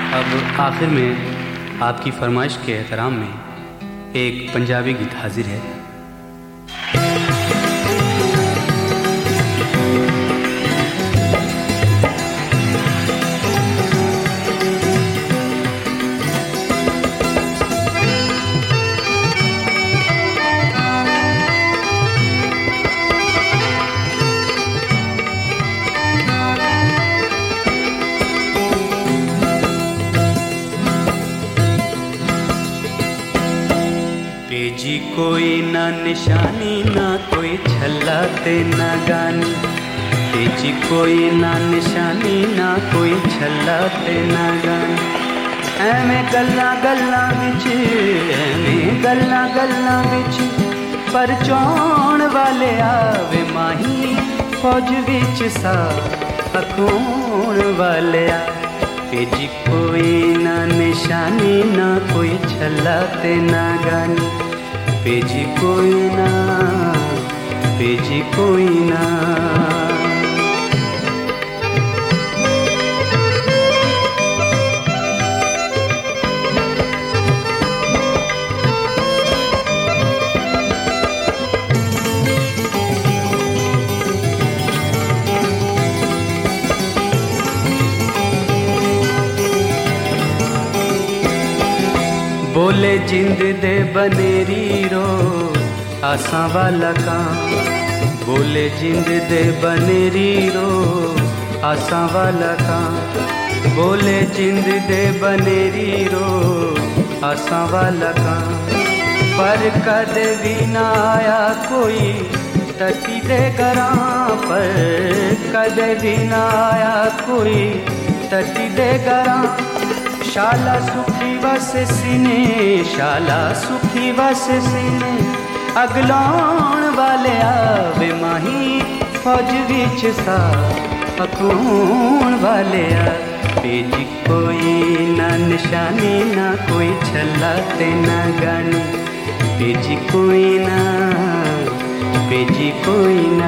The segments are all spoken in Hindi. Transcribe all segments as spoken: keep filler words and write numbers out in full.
अब आखिर में आपकी फरमाइश के एहतराम में एक पंजाबी गीत हाजिर है। जी कोई ना निशानी ना कोई छल्ला ते ना गानी, जी कोई ना निशानी ना कोई छल्ला ते ना गानी। एवें गल्लां गल्लां विच एवें गल्लां गल्लां विच परचाउण वाले आवे माही, फौज विच सा अखोण वाले आ। जी कोई ना निशानी ना कोई छल्ला ते ना गानी, पेजी कोई ना पेजी कोई ना। बोले जिंद दे बनेरी रो आसां वाला कां, बोले जिंद दे बनेरी रो आसां वाला कां, बोले जिंद दे बनेरी रो आसां वाला कां। पर कदे भी ना आया कोई टटी दे घरां, पर कदे भी ना आया कोई टटी दे घरां। शाला सुखी वस सीने शाला सुखी वस सीने, अगलाउण वाले आवे माही, फौज विच सा अखोण वाले आ। पेजी कोई ना निशानी ना कोई छल्ला ते ना गानी, पेजी कोई ना पेजी कोई ना।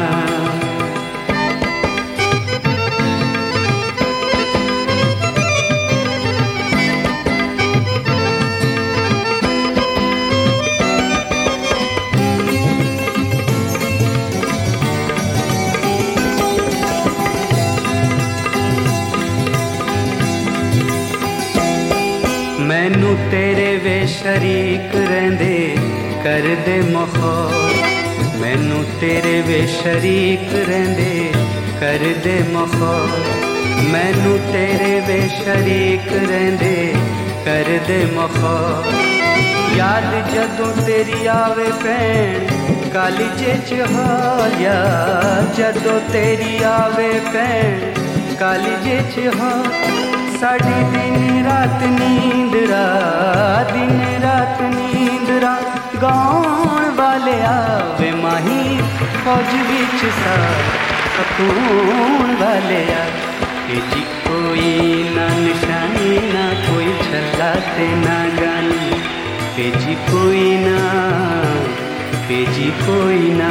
मैनू तेरे वे शरीक रहंदे कर दे मखौल, मैनू तेरे वे शरीक रहंदे कर दे मखौल, मैनू तेरे वे शरीक रहंदे कर दे मखौल। याद जदों तेरी आवे भैन कालीजे च हाल, याद जदों तेरी आवे भैन कालीजे च हाल। साड़ी दिन रात नींदरा दिन रात नींदरा, गाउण वाले आवे माही, फौज विच सा अखोण वाले आ। जी कोई ना निशानी ना कोई छल्ला ते ना गानी, जी कोई ना जी कोई ना।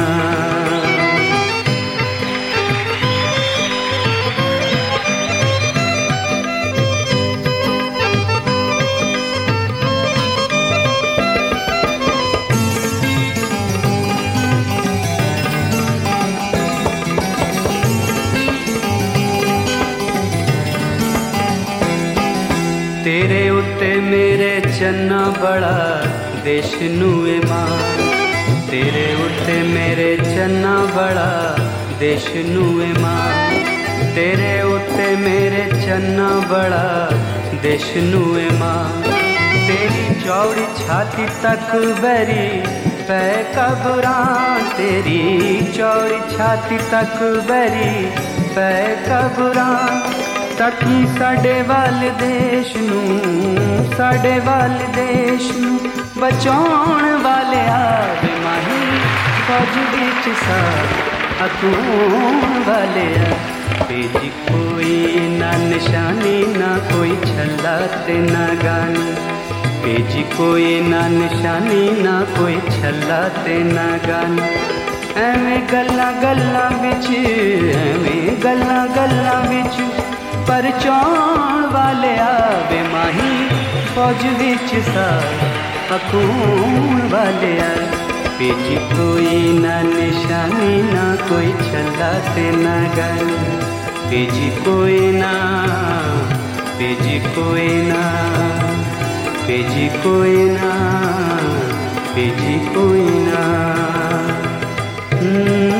तेरे उत्ते मेरे चन्ना बड़ा देश नूए मां, तेरे उत्ते मेरे चन्ना बड़ा देश नूए मां, तेरे उत्ते मेरे चन्ना बड़ा देश नूए मां। तेरी चौड़ी छाती तक बैरी पै कबरां, तेरी चौड़ी छाती तक बैरी पै कबरां। तकी साडे वाल देश नूं साडे वाल देश नूं बचाउण वाले आवे माही, फौज विच सा अखोण वाले आ। पेजी कोई ना निशानी ना कोई छल्ला ते ना गानी, पेजी कोई ना निशानी ना कोई छल्ला ते ना गानी। एवें गल्लां गल्लां विच एवें गल्लां गल्लां विच परचाउण वाले आ फौज विच सा हकूम वाले पेजी कोई ना निशानी ना कोई छल्ला ते ना गन पेजी कोई ना पेजी कोई ना पेजी कोई ना पेजी कोई ना।